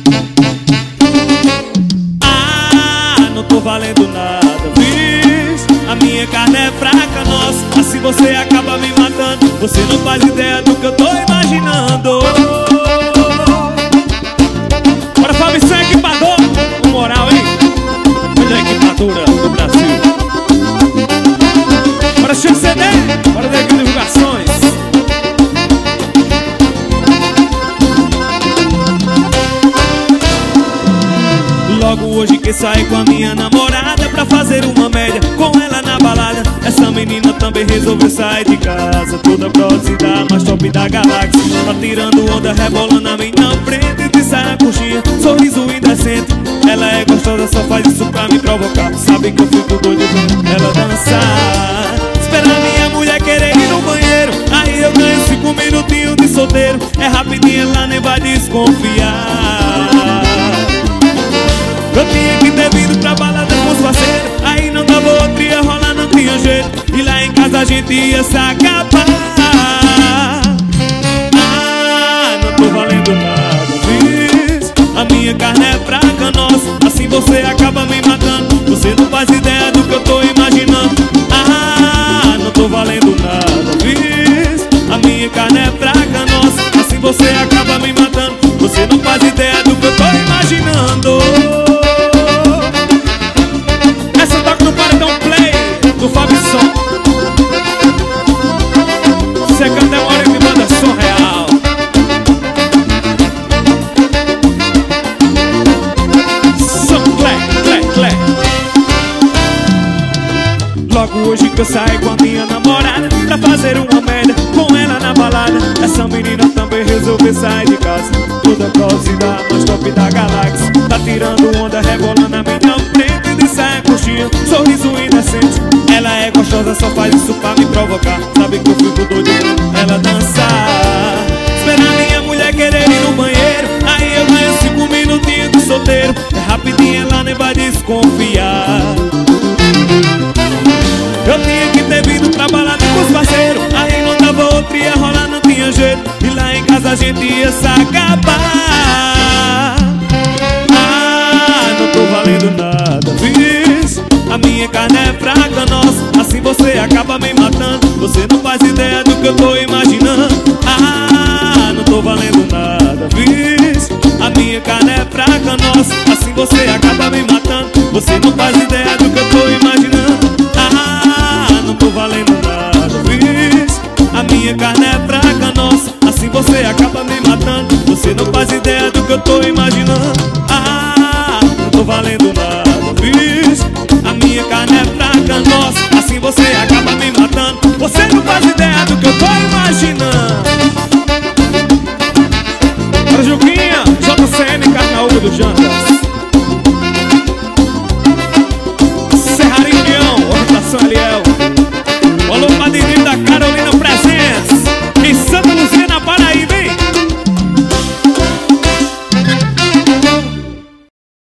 Não tô valendo nada, viz? A minha carne é fraca, nossa, assim você acaba me matando. Você não faz ideia do que eu tô imaginando. Bora, Fábio, você é equipador, com moral, hein? Melhor equipadora do Brasil. Bora, Chico CD, bora dar aqui divulgações. Logo hoje que saí com a minha namorada pra fazer uma média com ela na balada. Essa menina também resolveu sair de casa, toda produzida, mais top da galáxia. Tá tirando onda, rebolando a minha frente, de saia coxinha, sorriso indecente. Ela é gostosa, só faz isso pra me provocar. Sabe que eu fico doido vendo ela dançar. Esperar minha mulher querer ir no banheiro, aí eu ganho 5 minutinhos de solteiro. É rapidinho, ela nem vai desconfiar. Eu tinha que ter vindo pra balada com os parceiros, aí não dava outro, ia rolar, não tinha jeito. E lá em casa a gente ia se acabar. Não tô valendo nada, viz? A minha carne é fraca, nossa, assim você acaba me matando. Você não faz ideia do que eu tô imaginando. Não tô valendo nada, viz? A minha carne é fraca, nossa, assim você acaba me matando. Você não faz ideia do que eu tô imaginando. Do Fabson, você canta demora e me manda som real. Som clé, clé, clé. Logo hoje que eu saí com a minha namorada pra fazer uma média com ela na balada. Essa menina também resolveu sair de casa, toda produzida, mais top da galáxia. Tá tirando onda, rebolando a minha frente, de saia coxinha, sorriso indecente. Ela é gostosa, só faz isso pra me provocar. Sabe que eu fico doido vendo ela dançar. Esperar minha mulher querer ir no banheiro, aí eu ganho 5 minutinhos de solteiro. É rapidinho, ela nem vai desconfiar. Eu tinha que ter vindo pra balada com os parceiros, aí não dava outro, ia rolar, não tinha jeito. E lá em casa a gente ia se acabar. Não tô valendo nada, viz? A minha carne é fraca, nossa, assim você acaba me matando. Você não faz ideia do que eu tô imaginando. Não tô valendo nada, viz? A minha carne é fraca, nossa, assim você acaba me matando. Você não faz ideia do que eu tô imaginando. Não tô valendo nada, viz? A minha carne é fraca, nossa, assim você acaba me matando. Você não faz ideia do que eu tô imaginando. Não tô valendo nada, viz? A minha carne é fraca, nossa, assim você acaba me matando. Você não faz ideia do que eu tô imaginando. Para Juquinha, JCM, Carnaúba do Jandas.